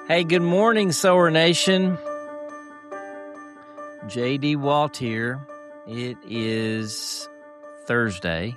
Hey, good morning, Sower Nation. J.D. Walt here. It is Thursday,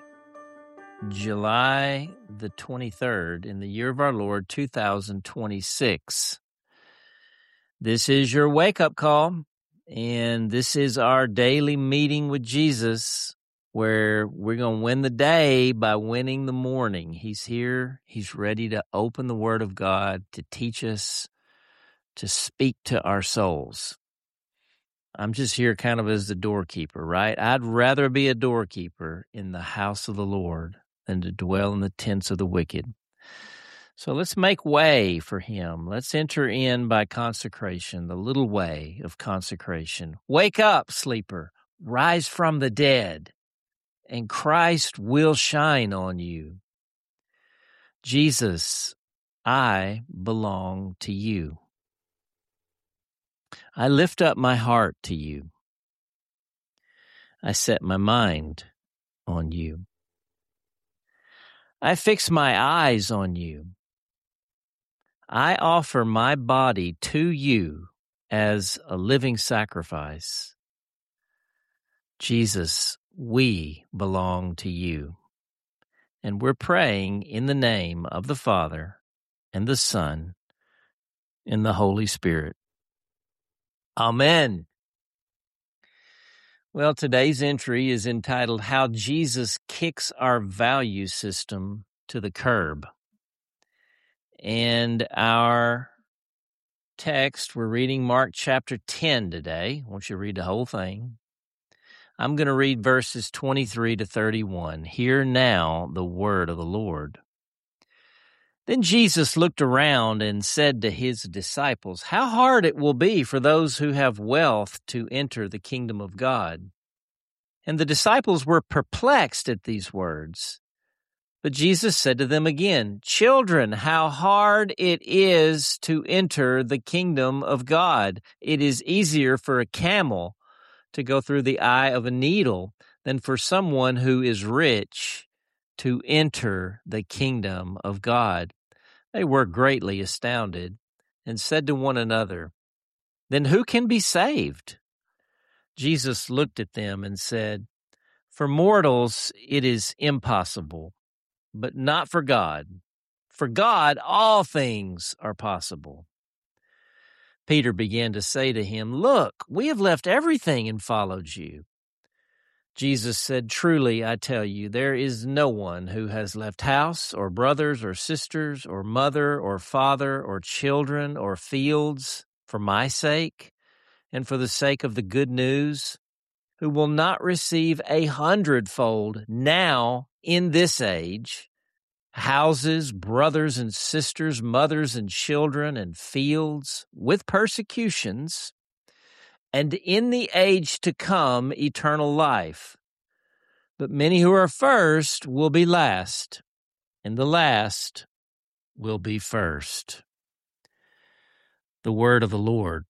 July the 23rd, in the year of our Lord, 2026. This is your wake-up call, and this is our daily meeting with Jesus, where we're going to win the day by winning the morning. He's here. He's ready to open the Word of God to teach us, to speak to our souls. I'm just here kind of as the doorkeeper, right? I'd rather be a doorkeeper in the house of the Lord than to dwell in the tents of the wicked. So let's make way for him. Let's enter in by consecration, the little way of consecration. Wake up, sleeper. Rise from the dead, and Christ will shine on you. Jesus, I belong to you. I lift up my heart to you. I set my mind on you. I fix my eyes on you. I offer my body to you as a living sacrifice. Jesus, we belong to you. And we're praying in the name of the Father and the Son and the Holy Spirit. Amen. Well, today's entry is entitled, How Jesus Kicks Our Value System to the Curb. And our text, we're reading Mark chapter 10 today. I want you to read the whole thing. I'm going to read verses 23 to 31. Hear now the word of the Lord. Then Jesus looked around and said to his disciples, How hard it will be for those who have wealth to enter the kingdom of God. And the disciples were perplexed at these words. But Jesus said to them again, Children, how hard it is to enter the kingdom of God. It is easier for a camel to go through the eye of a needle than for someone who is rich to enter the kingdom of God. They were greatly astounded and said to one another, Then who can be saved? Jesus looked at them and said, For mortals it is impossible, but not for God. For God, all things are possible. Peter began to say to him, Look, we have left everything and followed you. Jesus said, Truly, I tell you, there is no one who has left house or brothers or sisters or mother or father or children or fields for my sake and for the sake of the good news, who will not receive 100-fold now in this age, houses, brothers and sisters, mothers and children, and fields with persecutions, and in the age to come eternal life. But many who are first will be last, and the last will be first. The word of the Lord.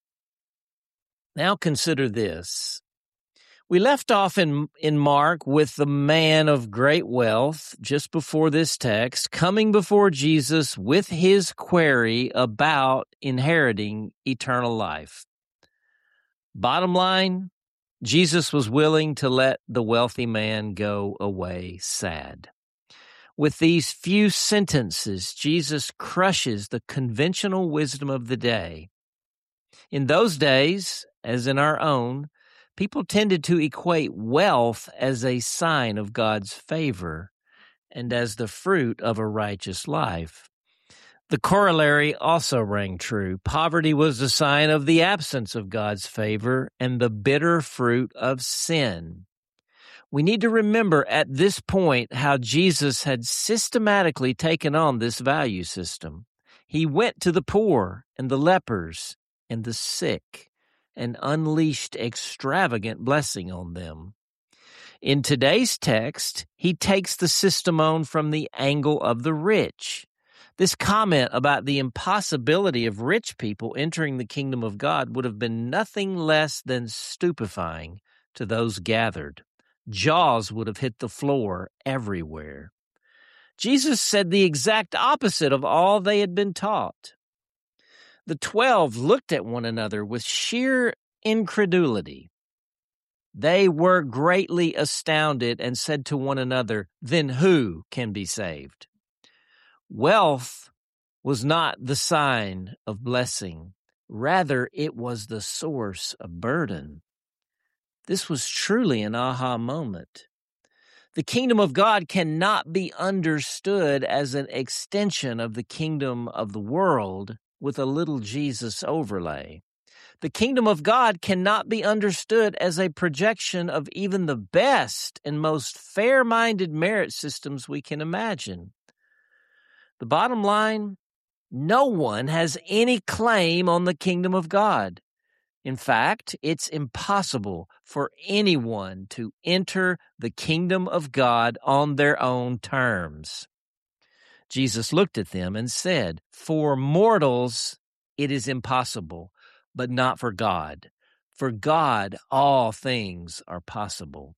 Now consider this. We left off in Mark with the man of great wealth just before this text, coming before Jesus with his query about inheriting eternal life. Bottom line, Jesus was willing to let the wealthy man go away sad. With these few sentences, Jesus crushes the conventional wisdom of the day. In those days, as in our own, people tended to equate wealth as a sign of God's favor and as the fruit of a righteous life. The corollary also rang true. Poverty was a sign of the absence of God's favor and the bitter fruit of sin. We need to remember at this point how Jesus had systematically taken on this value system. He went to the poor and the lepers and the sick and unleashed extravagant blessing on them. In today's text, he takes the system on from the angle of the rich. This comment about the impossibility of rich people entering the kingdom of God would have been nothing less than stupefying to those gathered. Jaws would have hit the floor everywhere. Jesus said the exact opposite of all they had been taught. The 12 looked at one another with sheer incredulity. They were greatly astounded and said to one another, "Then who can be saved?" Wealth was not the sign of blessing. Rather, it was the source of burden. This was truly an aha moment. The kingdom of God cannot be understood as an extension of the kingdom of the world with a little Jesus overlay. The kingdom of God cannot be understood as a projection of even the best and most fair-minded merit systems we can imagine. The bottom line, no one has any claim on the kingdom of God. In fact, it's impossible for anyone to enter the kingdom of God on their own terms. Jesus looked at them and said, "For mortals it is impossible, but not for God. For God all things are possible."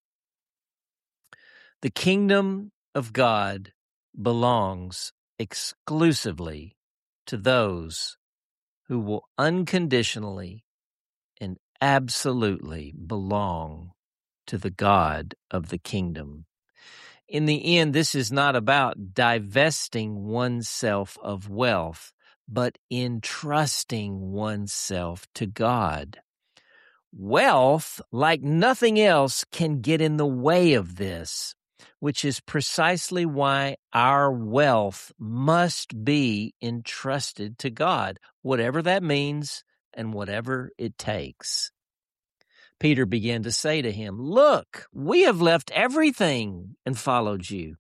The kingdom of God belongs exclusively to those who will unconditionally and absolutely belong to the God of the kingdom. In the end, this is not about divesting oneself of wealth, but entrusting oneself to God. Wealth, like nothing else, can get in the way of this, which is precisely why our wealth must be entrusted to God, whatever that means and whatever it takes. Peter began to say to him, "Look, we have left everything and followed you."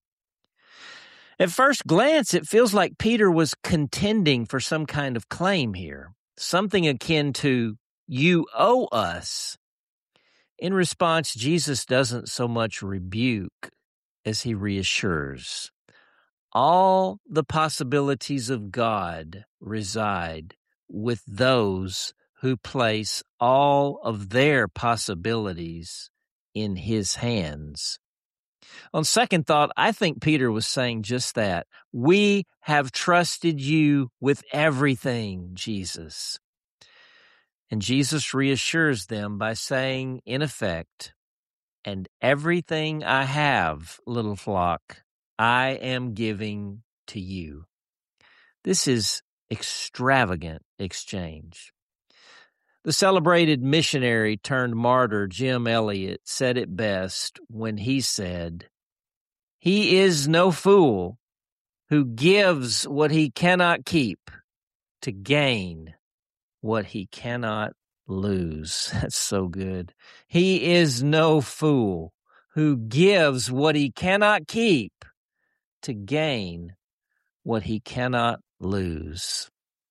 At first glance, it feels like Peter was contending for some kind of claim here, something akin to, "You owe us." In response, Jesus doesn't so much rebuke as he reassures. All the possibilities of God reside with those who place all of their possibilities in his hands. On second thought, I think Peter was saying just that. We have trusted you with everything, Jesus. And Jesus reassures them by saying, in effect, "And everything I have, little flock, I am giving to you." This is extravagant exchange. The celebrated missionary turned martyr Jim Elliot said it best when he said, "He is no fool who gives what he cannot keep to gain what he cannot lose." That's so good. He is no fool who gives what he cannot keep to gain what he cannot lose.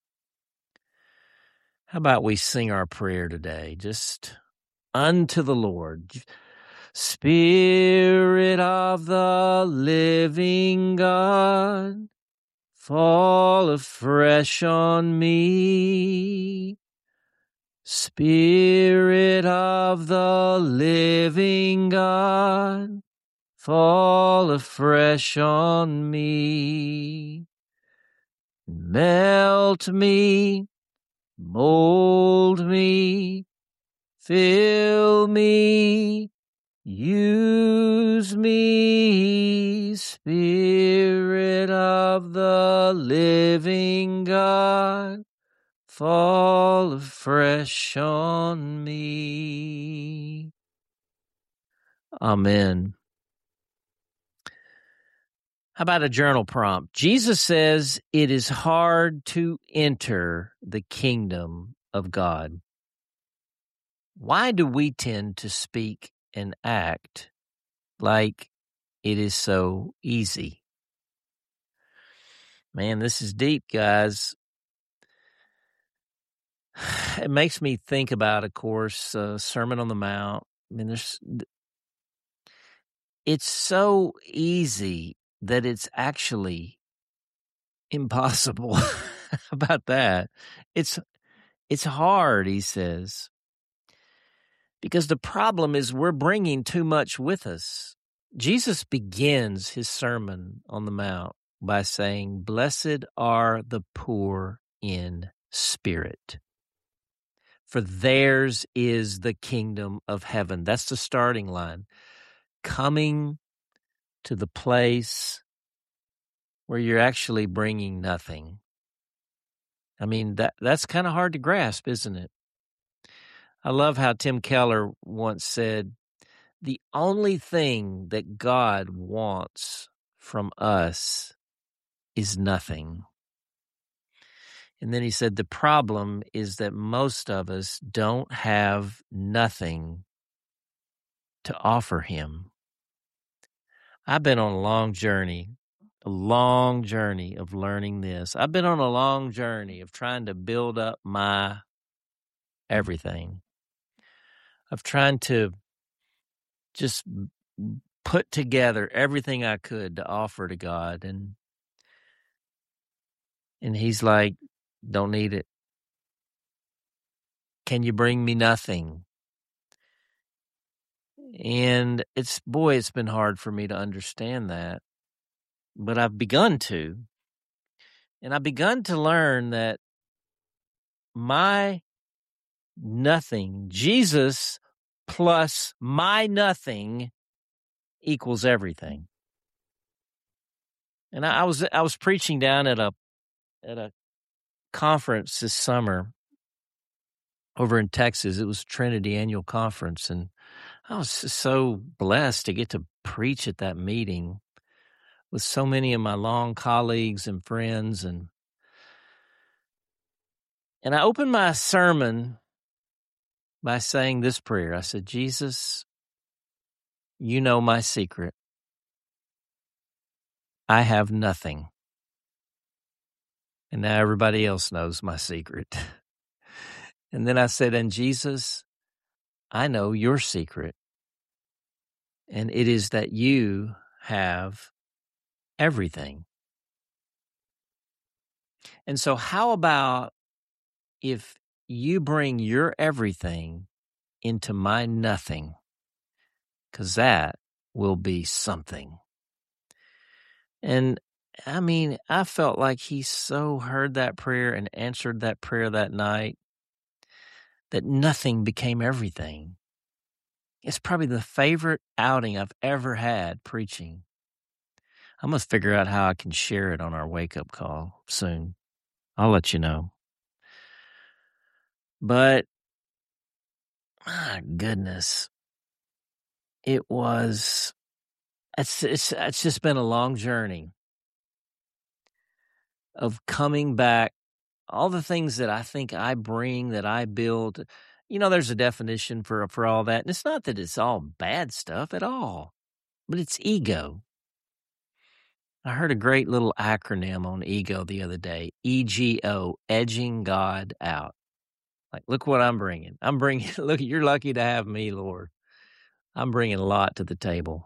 How about we sing our prayer today, just unto the Lord? Spirit of the living God, fall afresh on me. Spirit of the living God, fall afresh on me. Melt me, mold me, fill me, use me, Spirit of the living God, fall afresh on me. Amen. How about a journal prompt? Jesus says it is hard to enter the kingdom of God. Why do we tend to speak and act like it is so easy? Man, this is deep, guys. It makes me think about, of course, Sermon on the Mount. I mean, it's so easy that it's actually impossible. How about that? It's hard, he says, because the problem is we're bringing too much with us. Jesus begins his Sermon on the Mount by saying, "Blessed are the poor in spirit. For theirs is the kingdom of heaven. That's the starting line. Coming to the place where you're actually bringing nothing. I mean, that's kind of hard to grasp, isn't it? I love how Tim Keller once said, the only thing that God wants from us is nothing. And then he said, the problem is that most of us don't have nothing to offer him. I've been on a long journey of learning this. I've been on a long journey of trying to build up my everything, of trying to just put together everything I could to offer to God. And he's like, don't need it. Can you bring me nothing? And it's been hard for me to understand that, but I've begun to. And I've begun to learn that my nothing, Jesus plus my nothing equals everything. And I was preaching down at a conference this summer over in Texas. It was Trinity Annual Conference, and I was so blessed to get to preach at that meeting with so many of my long colleagues and friends. And I opened my sermon by saying this prayer. I said, Jesus, you know my secret. I have nothing. And now everybody else knows my secret. And then I said, and Jesus, I know your secret. And it is that you have everything. And so how about if you bring your everything into my nothing? Because that will be something. And I mean, I felt like he so heard that prayer and answered that prayer that night that nothing became everything. It's probably the favorite outing I've ever had preaching. I must figure out how I can share it on our wake-up call soon. I'll let you know. But, my goodness, it's just been a long journey of coming back. All the things that I think I bring, that I build, there's a definition for all that. And it's not that it's all bad stuff at all, but it's ego. I heard a great little acronym on ego the other day, EGO, edging God out. Like, look what I'm bringing. Look, you're lucky to have me, Lord. I'm bringing a lot to the table.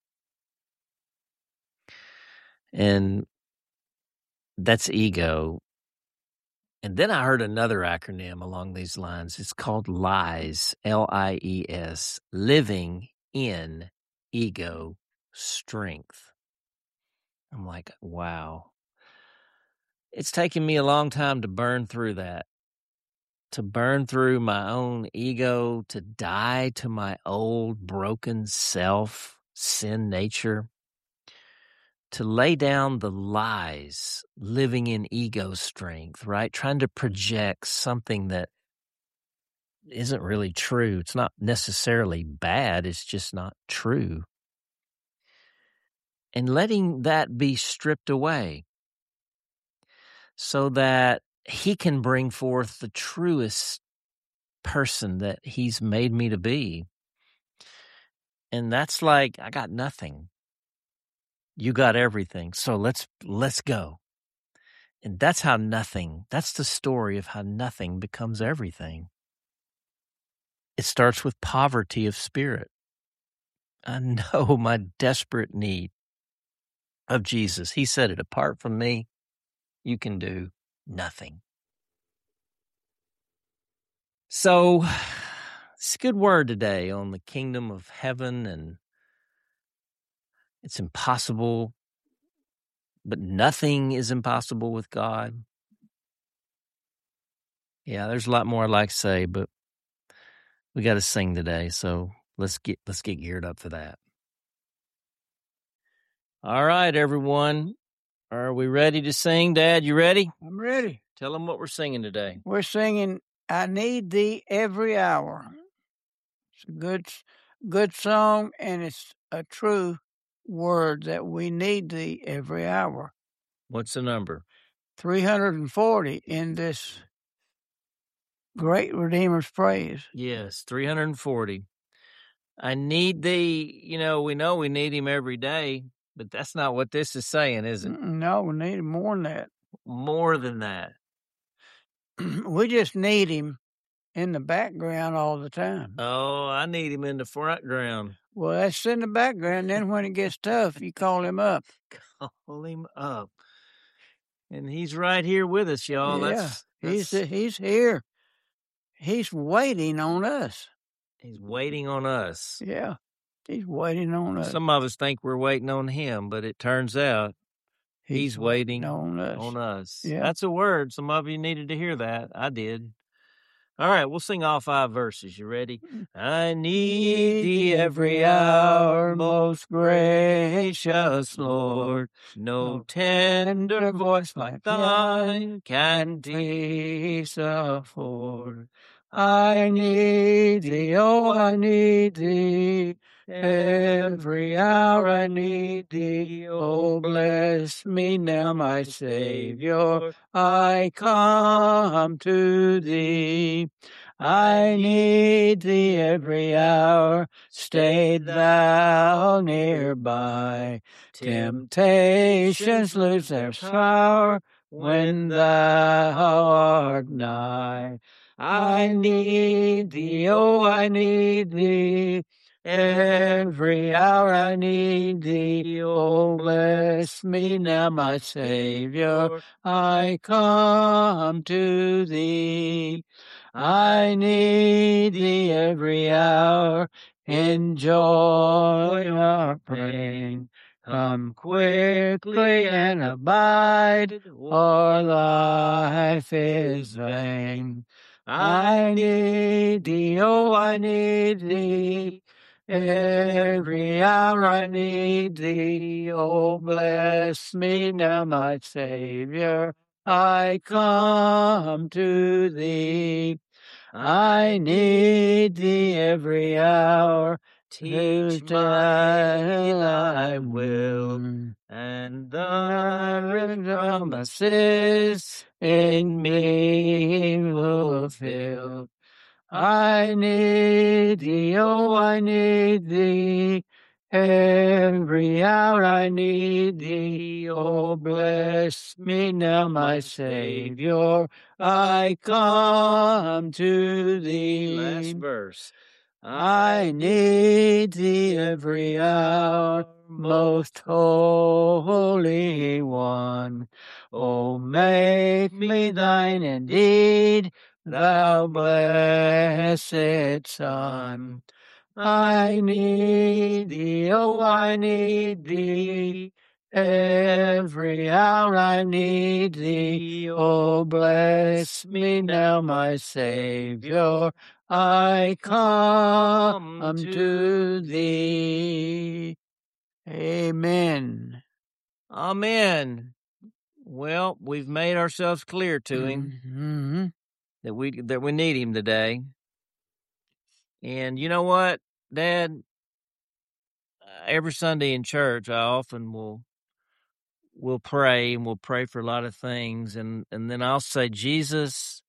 And that's ego. And then I heard another acronym along these lines. It's called LIES, LIES, living in ego strength. I'm like, wow. It's taken me a long time to burn through that, to burn through my own ego, to die to my old broken self, sin nature, to lay down the lies, living in ego strength, right? Trying to project something that isn't really true. It's not necessarily bad. It's just not true. And letting that be stripped away so that he can bring forth the truest person that he's made me to be. And that's like, I got nothing. You got everything. So let's go. And that's the story of how nothing becomes everything. It starts with poverty of spirit. I know my desperate need of Jesus. He said it, apart from me, you can do nothing. So it's a good word today on the kingdom of heaven, and it's impossible, but nothing is impossible with God. Yeah, there's a lot more I'd like to say, but we got to sing today, so let's get geared up for that. All right, everyone. Are we ready to sing? Dad, you ready? I'm ready. Tell them what we're singing today. We're singing I Need Thee Every Hour. It's a good song, and it's a true word that we need thee every hour. What's the number? 340 in this great Redeemer's praise. Yes, 340. I need thee. We know we need him every day, but that's not what this is saying, is it? No, we need him more than that. More than that. We just need him in the background all the time. Oh, I need him in the front ground. Well, that's in the background. Then when it gets tough, you call him up. Call him up. And he's right here with us, y'all. Yeah, he's here. He's waiting on us. He's waiting on us. Yeah, he's waiting on us. Some of us think we're waiting on him, but it turns out he's waiting on us. Yeah. That's a word. Some of you needed to hear that. I did. All right, we'll sing all 5 verses. You ready? I need thee every hour, most gracious Lord. No tender voice like thine can peace afford. I need thee, oh, I need thee. Every hour I need thee. Oh, bless me now, my Savior. I come to thee. I need thee every hour. Stay thou nearby. Temptations lose their power when thou art nigh. I need thee, oh, I need thee. Every hour I need thee. Oh, bless me now, my Savior. I come to thee. I need thee every hour. In joy or pain, come quickly and abide, or life is vain. I need thee, oh, I need thee. Every hour I need thee. Oh, bless me now, my Savior. I come to thee. I need thee every hour. Teach me thy will, and thy promises in me fulfill. I need thee, oh, I need thee. Every hour I need thee. Oh, bless me now, my Savior. I come to thee. Last verse. I need thee every hour, most holy one. Oh, make me thine indeed, thou blessed Son. I need thee, oh, I need thee. Every hour I need thee. Oh, bless me now, my Savior. I come to thee. Amen. Amen. Well, we've made ourselves clear to him that we need him today. And you know what, Dad? Every Sunday in church, I often will pray, and we'll pray for a lot of things, and then I'll say, Jesus,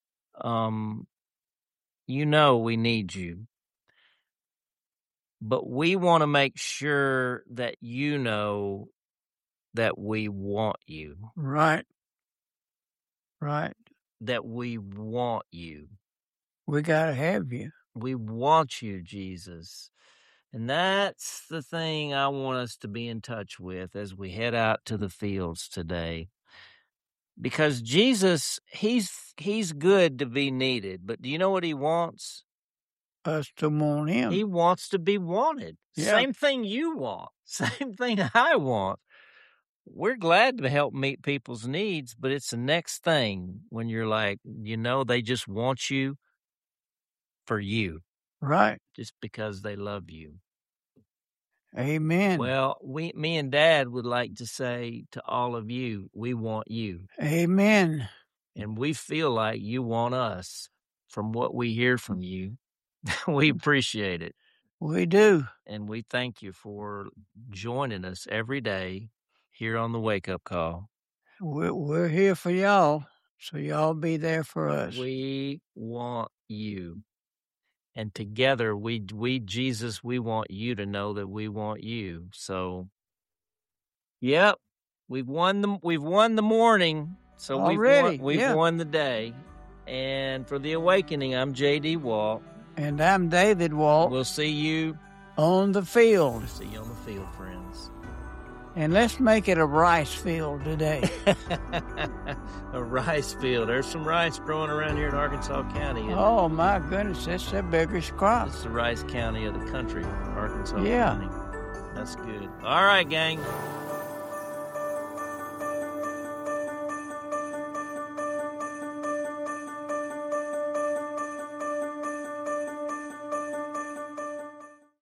we need you, but we want to make sure that that we want you. Right. That we want you. We got to have you. We want you, Jesus. And that's the thing I want us to be in touch with as we head out to the fields today. Because Jesus, he's good to be needed, but do you know what he wants? Us to want him. He wants to be wanted. Yeah. Same thing you want. Same thing I want. we're glad to help meet people's needs, but it's the next thing when you're like, they just want you for you, Right. just because they love you. Amen. Well, me and Dad would like to say to all of you, we want you. Amen. And we feel like you want us. From what we hear from you, we appreciate it. We do. And we thank you for joining us every day here on the Wake Up Call. We're here for y'all, so y'all be there for us. We want you. And together, we Jesus, we want you to know that we want you. So, yep, we've won the morning. So Already, we've won the day. And for the awakening, I'm J.D. Walt. And I'm David Walt. We'll see you on the field. We'll see you on the field, friends. And let's make it a rice field today. A rice field. There's some rice growing around here in Arkansas County. Oh, my goodness. That's the biggest crop. It's the rice county of the country, Arkansas County. That's good. All right, gang.